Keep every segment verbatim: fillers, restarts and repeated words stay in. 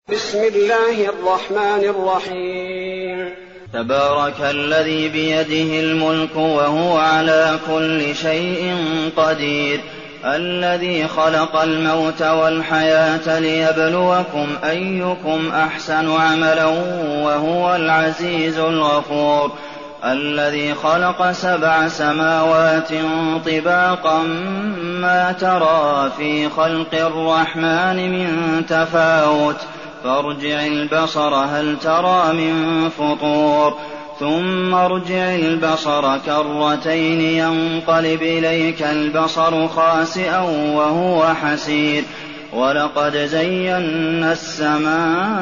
بسم الله الرحمن الرحيم. تبارك الذي بيده الملك وهو على كل شيء قدير، الذي خلق الموت والحياة ليبلوكم أيكم أحسن عملا وهو العزيز الغفور، الذي خلق سبع سماوات طباقا ما ترى في خلق الرحمن من تفاوت، فارجع البصر هل ترى من فطور، ثم ارجع البصر كرتين ينقلب إليك البصر خاسئا وهو حسير، ولقد زينا السماء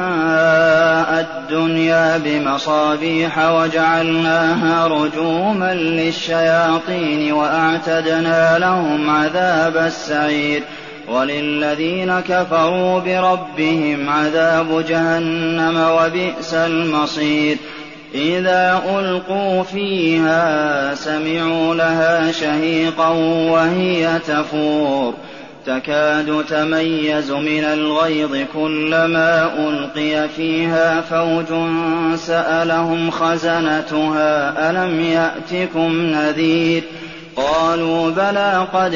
الدنيا بمصابيح وجعلناها رجوما للشياطين وأعتدنا لهم عذاب السعير، وللذين كفروا بربهم عذاب جهنم وبئس المصير. إذا ألقوا فيها سمعوا لها شهيقا وهي تفور، تكاد تميز من الغيظ كلما ألقي فيها فوج سألهم خزنتها ألم يأتكم نذير، قالوا بلى قد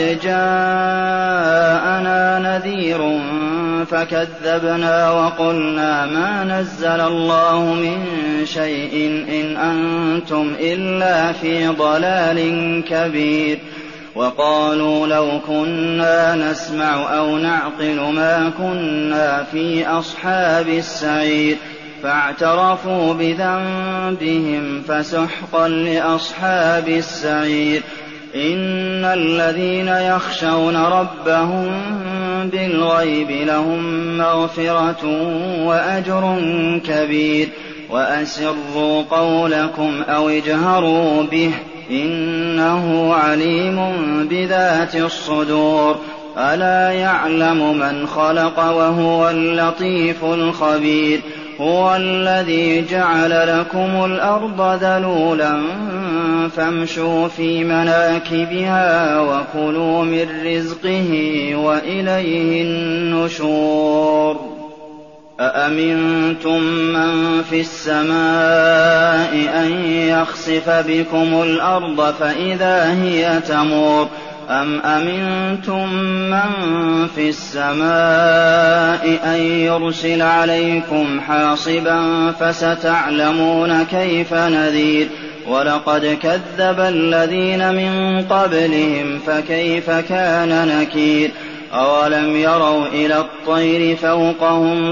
جاءنا نذير فكذبنا وقلنا ما نزل الله من شيء إن أنتم إلا في ضلال كبير، وقالوا لو كنا نسمع أو نعقل ما كنا في أصحاب السعير، فاعترفوا بذنبهم فسحقا لأصحاب السعير. إن الذين يخشون ربهم بالغيب لهم مغفرة وأجر كبير، وأسروا قولكم أو اجهروا به إنه عليم بذات الصدور، ألا يعلم من خلق وهو اللطيف الخبير. هو الذي جعل لكم الأرض ذلولا فامشوا في مناكبها وكلوا من رزقه وإليه النشور. أأمنتم من في السماء أن يخسف بكم الأرض فإذا هي تمور، أم أمنتم من في السماء أن يرسل عليكم حاصبا فستعلمون كيف نذير. ولقد كذب الذين من قبلهم فكيف كان نكير. أولم يروا إلى الطير فوقهم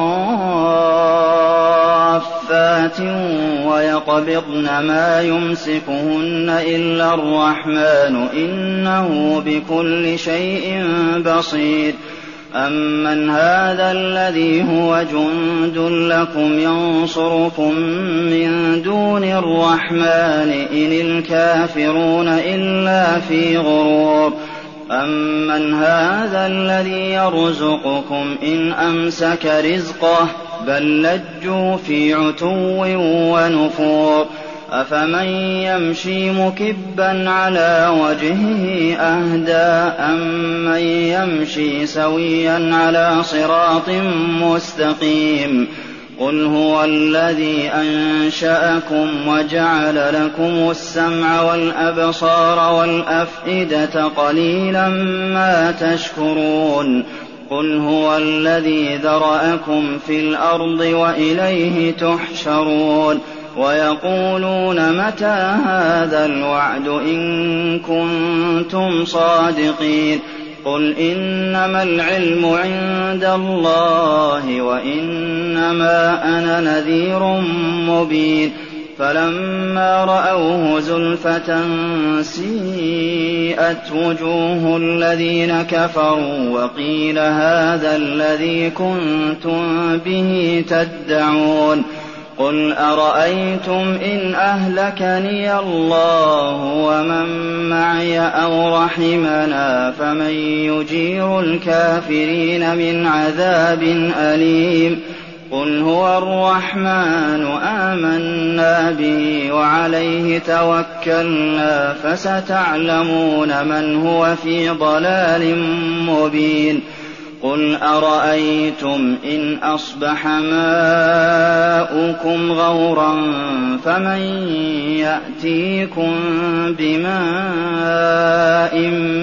صافات ويقبضن ما يمسكهن إلا الرحمن إنه بكل شيء بصير. أمن هذا الذي هو جند لكم ينصركم من دون الرحمن إن الكافرون إلا في غرور. أمن هذا الذي يرزقكم إن أمسك رزقه بل لجوا في عتو ونفور. أفمن يمشي مكبا على وجهه أهدى أمن يمشي سويا على صراط مستقيم. قل هو الذي أنشأكم وجعل لكم السمع والأبصار والأفئدة قليلا ما تشكرون. قل هو الذي ذرأكم في الأرض وإليه تحشرون. ويقولون متى هذا الوعد إن كنتم صادقين. قل إنما العلم عند الله وإنما أنا نذير مبين. فلما رأوه زلفة سيئت وجوه الذين كفروا وقيل هذا الذي كنتم به تدعون. قل أرأيتم إن أهلكني الله ومن معي أو رحمنا فمن يجير الكافرين من عذاب أليم. قل هو الرحمن آمنا به وعليه توكلنا فستعلمون من هو في ضلال مبين. قُلْ أَرَأَيْتُمْ إِنْ أَصْبَحَ مَاؤُكُمْ غَوْرًا فَمَن يَأْتِيكُم بِمَاءٍ